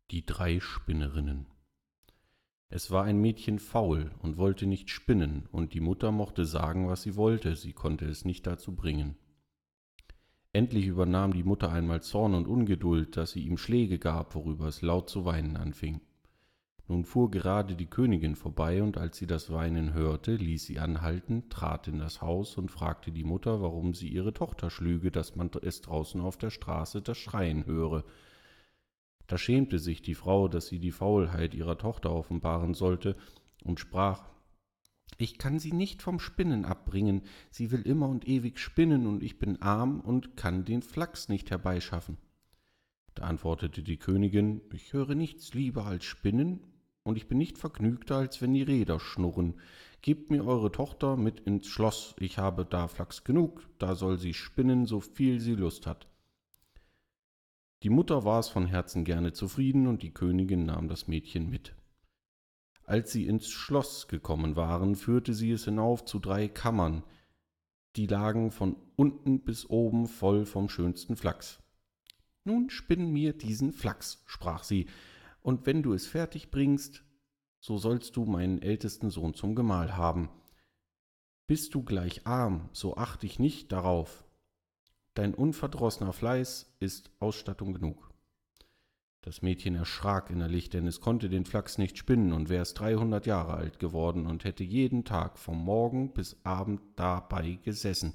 Die 3 Spinnerinnen. Es war ein Mädchen faul und wollte nicht spinnen, und die Mutter mochte sagen, was sie wollte, sie konnte es nicht dazu bringen. Endlich übernahm die Mutter einmal Zorn und Ungeduld, dass sie ihm Schläge gab, worüber es laut zu weinen anfing. Nun fuhr gerade die Königin vorbei, und als sie das Weinen hörte, ließ sie anhalten, trat in das Haus und fragte die Mutter, warum sie ihre Tochter schlüge, dass man es draußen auf der Straße das Schreien höre. Da schämte sich die Frau, dass sie die Faulheit ihrer Tochter offenbaren sollte, und sprach: »Ich kann sie nicht vom Spinnen abbringen, sie will immer und ewig spinnen, und ich bin arm und kann den Flachs nicht herbeischaffen.« Da antwortete die Königin: »Ich höre nichts lieber als Spinnen, und ich bin nicht vergnügter, als wenn die Räder schnurren. Gebt mir eure Tochter mit ins Schloss, ich habe da Flachs genug, da soll sie spinnen, so viel sie Lust hat.« Die Mutter war es von Herzen gerne zufrieden, und die Königin nahm das Mädchen mit. Als sie ins Schloss gekommen waren, führte sie es hinauf zu 3 Kammern, die lagen von unten bis oben voll vom schönsten Flachs. »Nun spinn mir diesen Flachs«, sprach sie, »und wenn du es fertig bringst, so sollst du meinen ältesten Sohn zum Gemahl haben. Bist du gleich arm, so acht ich nicht darauf. Dein unverdrossener Fleiß ist Ausstattung genug.« Das Mädchen erschrak innerlich, denn es konnte den Flachs nicht spinnen und wäre es 300 Jahre alt geworden und hätte jeden Tag vom Morgen bis Abend dabei gesessen.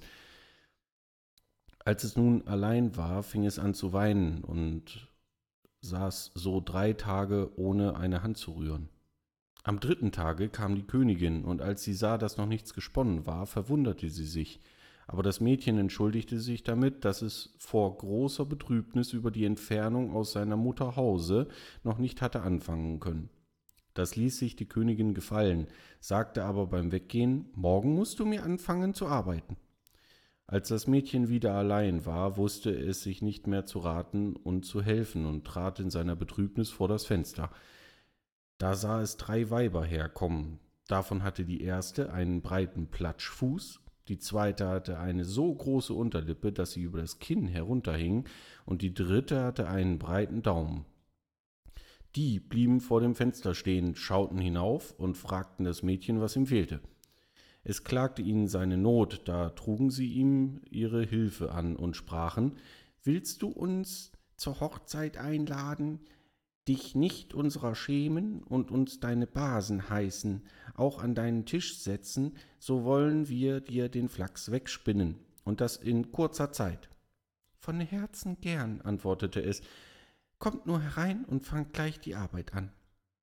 Als es nun allein war, fing es an zu weinen und saß so 3 Tage, ohne eine Hand zu rühren. Am 3. Tage kam die Königin, und als sie sah, dass noch nichts gesponnen war, verwunderte sie sich. Aber das Mädchen entschuldigte sich damit, dass es vor großer Betrübnis über die Entfernung aus seiner Mutter Hause noch nicht hatte anfangen können. Das ließ sich die Königin gefallen, sagte aber beim Weggehen: »Morgen musst du mir anfangen zu arbeiten.« Als das Mädchen wieder allein war, wusste es sich nicht mehr zu raten und zu helfen und trat in seiner Betrübnis vor das Fenster. Da sah es 3 Weiber herkommen. Davon hatte die erste einen breiten Platschfuß, die zweite hatte eine so große Unterlippe, dass sie über das Kinn herunterhing, und die dritte hatte einen breiten Daumen. Die blieben vor dem Fenster stehen, schauten hinauf und fragten das Mädchen, was ihm fehlte. Es klagte ihnen seine Not, da trugen sie ihm ihre Hilfe an und sprachen: »Willst du uns zur Hochzeit einladen, dich nicht unserer schämen und uns deine Basen heißen, auch an deinen Tisch setzen, so wollen wir dir den Flachs wegspinnen, und das in kurzer Zeit.« »Von Herzen gern«, antwortete es, »kommt nur herein und fangt gleich die Arbeit an.«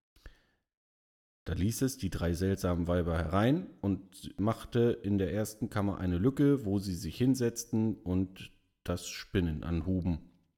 Da ließ es die 3 seltsamen Weiber herein und machte in der ersten Kammer eine Lücke, wo sie sich hinsetzten und das Spinnen anhuben.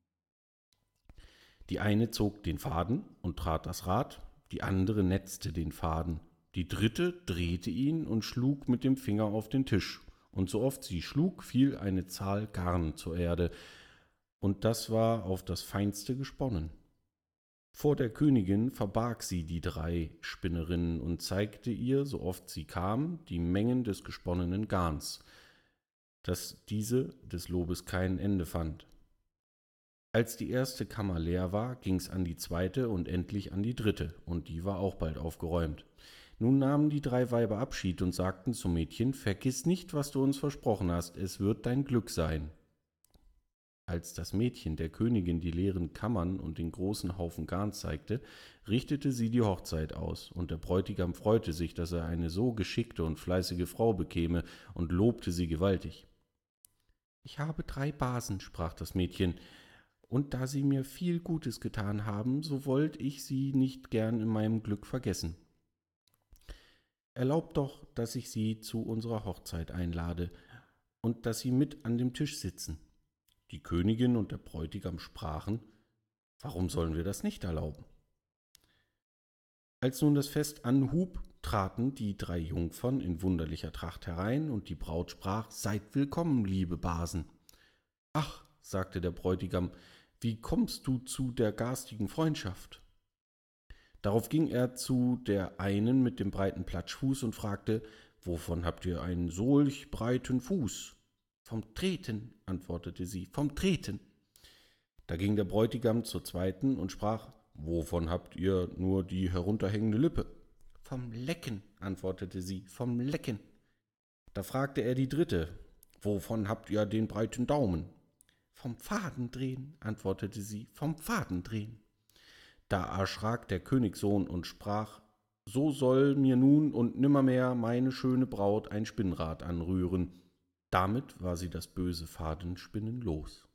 Die eine zog den Faden und trat das Rad, die andere netzte den Faden, die dritte drehte ihn und schlug mit dem Finger auf den Tisch, und so oft sie schlug, fiel eine Zahl Garn zur Erde, und das war auf das Feinste gesponnen. Vor der Königin verbarg sie die 3 Spinnerinnen und zeigte ihr, so oft sie kam, die Mengen des gesponnenen Garns, dass diese des Lobes kein Ende fand. Als die erste Kammer leer war, ging's an die zweite und endlich an die dritte, und die war auch bald aufgeräumt. Nun nahmen die 3 Weiber Abschied und sagten zum Mädchen: »Vergiss nicht, was du uns versprochen hast, es wird dein Glück sein.« Als das Mädchen der Königin die leeren Kammern und den großen Haufen Garn zeigte, richtete sie die Hochzeit aus, und der Bräutigam freute sich, dass er eine so geschickte und fleißige Frau bekäme, und lobte sie gewaltig. »Ich habe 3 Basen«, sprach das Mädchen, »und da sie mir viel Gutes getan haben, so wollt ich sie nicht gern in meinem Glück vergessen. Erlaubt doch, dass ich sie zu unserer Hochzeit einlade und dass sie mit an dem Tisch sitzen.« Die Königin und der Bräutigam sprachen: »Warum sollen wir das nicht erlauben?« Als nun das Fest anhub, traten die 3 Jungfern in wunderlicher Tracht herein, und die Braut sprach: »Seid willkommen, liebe Basen.« »Ach«, sagte der Bräutigam, »wie kommst du zu der garstigen Freundschaft?« Darauf ging er zu der einen mit dem breiten Platschfuß und fragte: »Wovon habt ihr einen solch breiten Fuß?« »Vom Treten«, antwortete sie, »vom Treten.« Da ging der Bräutigam zur zweiten und sprach: wovon habt ihr nur die herunterhängende Lippe? Vom Lecken, antwortete sie, vom Lecken. Da fragte er die dritte, wovon habt ihr den breiten Daumen? Vom Fadendrehen, antwortete sie, vom Fadendrehen. Da erschrak der Königssohn und sprach, so soll mir nun und nimmermehr meine schöne Braut ein Spinnrad anrühren. Damit war sie das böse Fadenspinnen los.